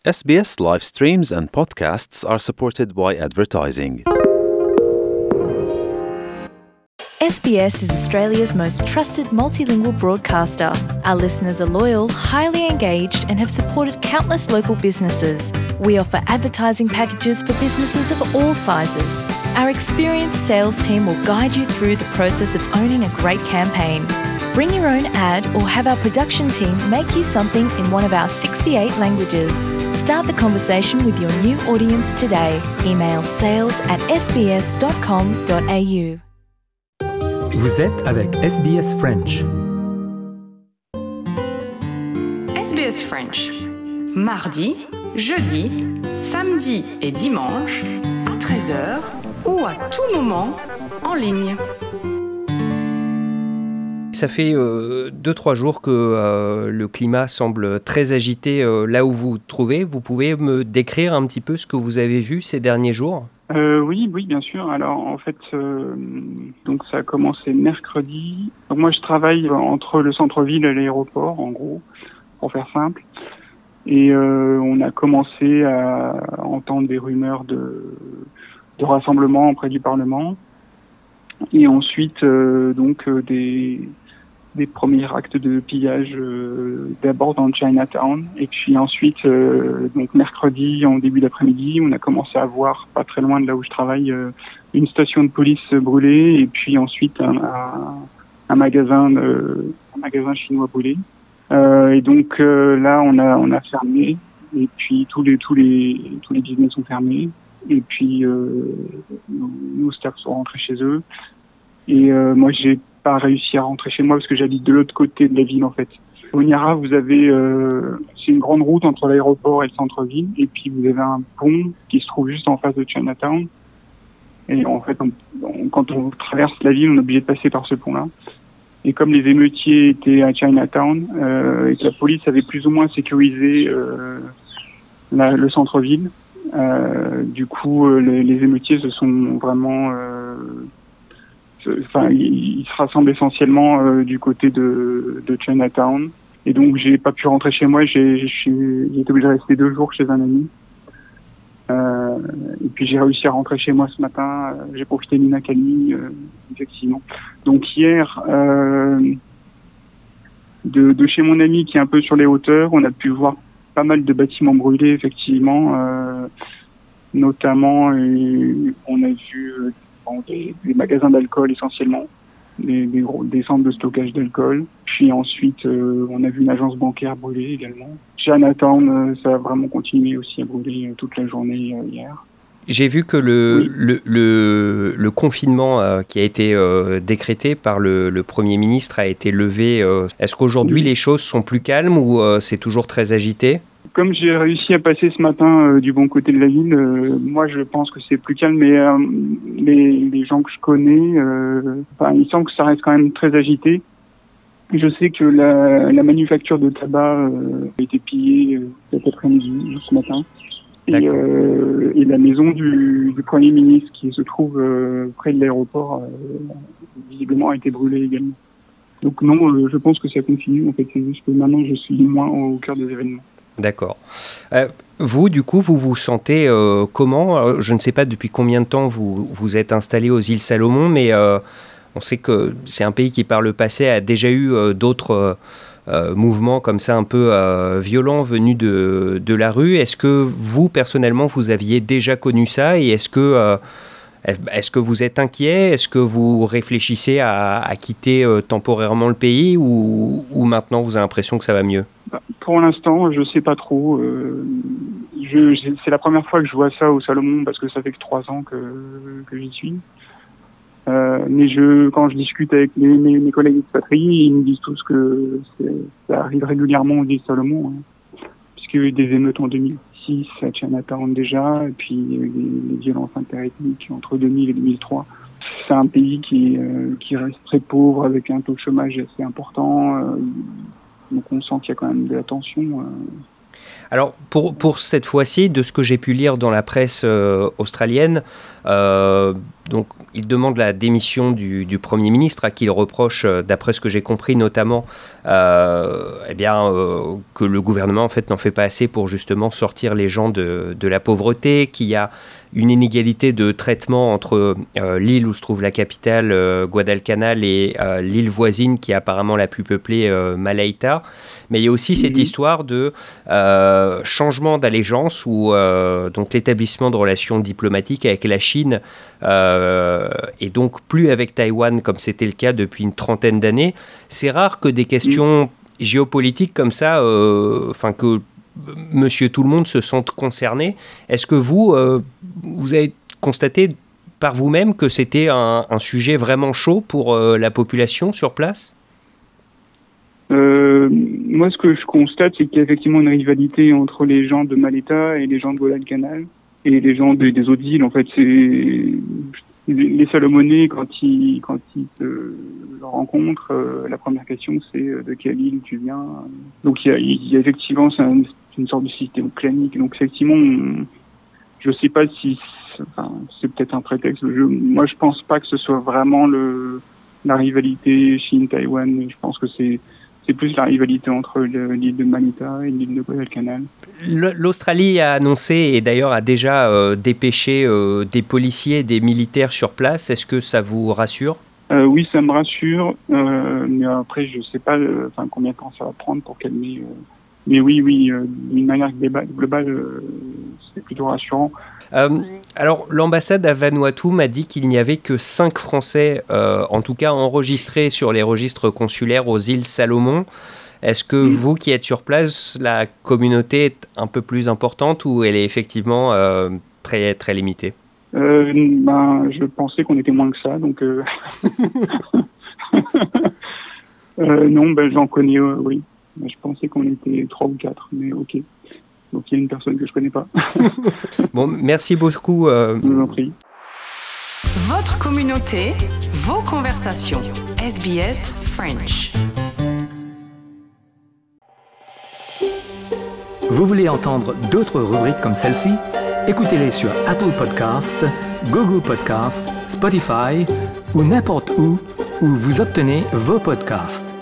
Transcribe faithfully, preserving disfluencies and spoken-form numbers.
S B S live streams and podcasts are supported by advertising. S B S is Australia's most trusted multilingual broadcaster. Our listeners are loyal, highly engaged, and have supported countless local businesses. We offer advertising packages for businesses of all sizes. Our experienced sales team will guide you through the process of owning a great campaign. Bring your own ad or have our production team make you something in one of our sixty-eight languages. Start the conversation with your new audience today. Email sales at s b s dot com dot a u. Vous êtes avec S B S French. S B S French. Mardi, jeudi, samedi et dimanche à treize heures ou à tout moment en ligne. Ça fait euh, deux trois jours que euh, le climat semble très agité euh, là où vous vous trouvez. Vous pouvez me décrire un petit peu ce que vous avez vu ces derniers jours ? Euh, oui, oui, bien sûr. Alors, en fait, euh, donc ça a commencé mercredi. Donc moi, je travaille entre le centre-ville et l'aéroport, en gros, pour faire simple. Et euh, on a commencé à entendre des rumeurs de, de rassemblement auprès du Parlement. Et ensuite, euh, donc, euh, des, des premiers actes de pillage, euh, d'abord dans Chinatown. Et puis ensuite, euh, donc mercredi, en début d'après-midi, on a commencé à voir, pas très loin de là où je travaille, euh, une station de police brûlée. Et puis ensuite, un, un, un magasin, de, un magasin chinois brûlé. Euh, et donc euh, là, on a, on a fermé. Et puis tous les, tous les, tous les business sont fermés. Et puis, euh, nos, nos staffs sont rentrés chez eux. Et euh, moi, j'ai pas réussi à rentrer chez moi parce que j'habite de l'autre côté de la ville, en fait. Au Honiara, vous avez, euh, c'est une grande route entre l'aéroport et le centre-ville. Et puis, vous avez un pont qui se trouve juste en face de Chinatown. Et en fait, on, on, quand on traverse la ville, on est obligé de passer par ce pont-là. Et comme les émeutiers étaient à Chinatown, euh, et que la police avait plus ou moins sécurisé euh, la, le centre-ville, Euh, du coup, euh, les, les émeutiers se sont vraiment, euh, se, enfin, ils, ils se rassemblent essentiellement euh, du côté de, de Chinatown. Et donc, j'ai pas pu rentrer chez moi. J'ai, j'ai, j'ai été obligé de rester deux jours chez un ami. Euh, et puis, j'ai réussi à rentrer chez moi ce matin. J'ai profité d'une accalmie, euh, effectivement. Donc hier, euh, de, de chez mon ami qui est un peu sur les hauteurs, on a pu voir pas mal de bâtiments brûlés, effectivement, euh, notamment euh, on a vu euh, bon, des, des magasins d'alcool essentiellement, des, des, gros, des centres de stockage d'alcool, puis ensuite euh, on a vu une agence bancaire brûlée également. Chinatown, euh, ça a vraiment continué aussi à brûler euh, toute la journée euh, hier. J'ai vu que le, oui. le, le, le confinement euh, qui a été euh, décrété par le, le Premier ministre a été levé. Euh, est-ce qu'aujourd'hui oui. les choses sont plus calmes ou euh, c'est toujours très agité ? Comme j'ai réussi à passer ce matin euh, du bon côté de la ville, euh, moi je pense que c'est plus calme, mais euh, les, les gens que je connais, euh, enfin, il semble que ça reste quand même très agité. Je sais que la, la manufacture de tabac euh, a été pillée euh, cet après-midi, ce matin. Et, euh, et la maison du, du Premier ministre qui se trouve euh, près de l'aéroport, euh, visiblement a été brûlée également. Donc non, euh, je pense que ça continue. En fait, c'est juste que maintenant je suis moins au cœur des événements. D'accord. Euh, vous, du coup, vous vous sentez euh, comment ? Je ne sais pas depuis combien de temps vous vous êtes installé aux îles Salomon, mais euh, on sait que c'est un pays qui, par le passé, a déjà eu euh, d'autres... Euh, Euh, mouvements comme ça un peu euh, violents venus de, de la rue. Est-ce que vous, personnellement, vous aviez déjà connu ça et est-ce que, euh, est-ce que vous êtes inquiet ? Est-ce que vous réfléchissez à, à quitter euh, temporairement le pays ou, ou maintenant vous avez l'impression que ça va mieux ? Pour l'instant, je sais pas trop. Euh, je, c'est la première fois que je vois ça au Salomon parce que ça fait que trois ans que, que j'y suis. Euh, mais je, quand je discute avec mes, mes, mes collègues expatriés, ils me disent tous que c'est, ça arrive régulièrement aux îles Salomon, hein, puisqu'il y a eu des émeutes en deux mille six à Chinatown déjà, et puis il y a eu des, des violences interethniques entre deux mille et deux mille trois. C'est un pays qui, euh, qui reste très pauvre, avec un taux de chômage assez important, euh, donc on sent qu'il y a quand même de la tension. Euh. Alors, pour, pour cette fois-ci, de ce que j'ai pu lire dans la presse euh, australienne, euh, donc, il demande la démission du, du Premier ministre, à qui il reproche, euh, d'après ce que j'ai compris, notamment euh, eh bien, euh, que le gouvernement en fait, n'en fait pas assez pour justement sortir les gens de, de la pauvreté, qu'il y a une inégalité de traitement entre euh, l'île où se trouve la capitale, euh, Guadalcanal, et euh, l'île voisine qui est apparemment la plus peuplée, euh, Malaita. Mais il y a aussi cette histoire de euh, changement d'allégeance où euh, donc, l'établissement de relations diplomatiques avec la Chine euh, et donc plus avec Taïwan comme c'était le cas depuis une trentaine d'années. C'est rare que des questions géopolitiques comme ça, euh, enfin que Monsieur Tout-le-Monde se sente concerné. Est-ce que vous, euh, vous avez constaté par vous-même que c'était un, un sujet vraiment chaud pour euh, la population sur place ? euh, Moi, ce que je constate, c'est qu'il y a effectivement une rivalité entre les gens de Malaita et les gens de Guadalcanal et les gens des, des autres îles. En fait, c'est les Salomonais, quand ils quand ils se rencontrent, euh, la première question c'est euh, de quelle île tu viens. Donc il y a, il y a effectivement c'est un, une sorte de système clanique. Donc effectivement, on, je sais pas si c'est, enfin, c'est peut-être un prétexte. Je, moi, je pense pas que ce soit vraiment le la rivalité Chine-Taïwan. Je pense que c'est c'est plus la rivalité entre le, l'île de Malaita et l'île de Guadalcanal. L'Australie a annoncé et d'ailleurs a déjà euh, dépêché euh, des policiers et des militaires sur place. Est-ce que ça vous rassure ? euh, Oui, ça me rassure. Euh, mais après, je ne sais pas euh, enfin, combien de temps ça va prendre pour calmer. Euh, mais oui, oui, euh, d'une manière globale, euh, c'est plutôt rassurant. Euh, alors, l'ambassade à Vanuatu m'a dit qu'il n'y avait que cinq Français, euh, en tout cas enregistrés sur les registres consulaires aux îles Salomon. Est-ce que mmh. vous qui êtes sur place, la communauté est un peu plus importante ou elle est effectivement euh, très, très limitée ? euh, ben, Je pensais qu'on était moins que ça, donc... Euh... euh, non, ben, j'en connais, euh, oui. Je pensais qu'on était trois ou quatre, mais ok. Donc il y a une personne que je connais pas. Bon, merci beaucoup. Euh... Je vous en prie. Votre communauté, vos conversations. S B S French. Vous voulez entendre d'autres rubriques comme celle-ci ? Écoutez-les sur Apple Podcasts, Google Podcasts, Spotify ou n'importe où où vous obtenez vos podcasts.